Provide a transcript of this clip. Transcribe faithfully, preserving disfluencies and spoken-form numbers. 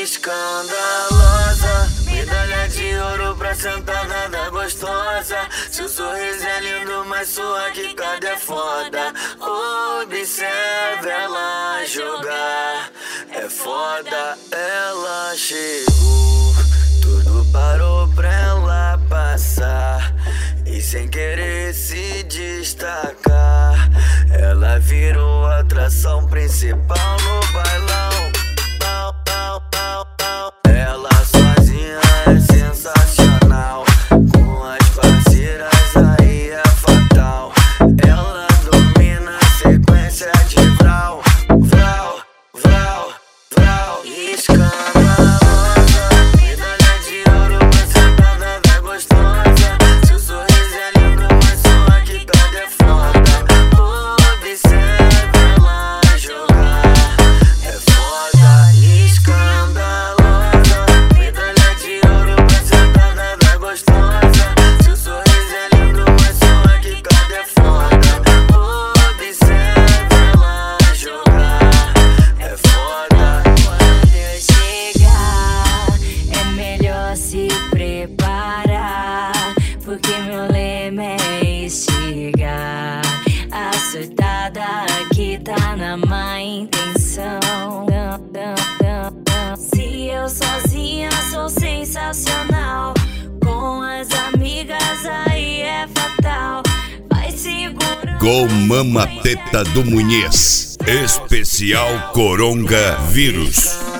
escandalosa, medalha de ouro pra sentada da gostosa. Seu sorriso é lindo, mas sua quicada é foda. Observe ela jogar, é foda. Ela chegou, tudo parou pra ela passar, e sem querer se destacar, ela virou a atração principal no bailão. Ela sozinha é sensacional, com as parceiras aí é fatal. Ela domina a sequência de vral, vral, vral, vral. Escandalosa, medalha de ouro pra sentada da gostosa. Seu sorriso é lindo, mas sua quicada é foda. Observe ela jogar, é foda. Escandalosa, medalha de ouro pra sentada da gostosa. Seu sorriso é lindo, mas sua quicada é foda. Observe ela jogar, é foda. Quando eu chegar, é melhor se preparar, porque meu lema é instigar. A surtada aqui tá na má intenção. Se eu sozinha sou sensacional, com as amigas aí é fatal. Vai segurando. Com Mama Teta do Munhez, especial Coronga Vírus.